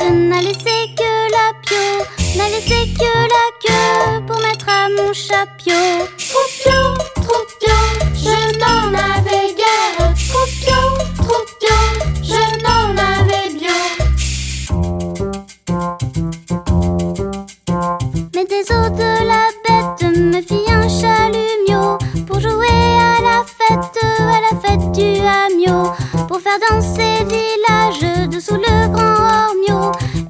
n'a laissé que la queue pour mettre à mon chapiot.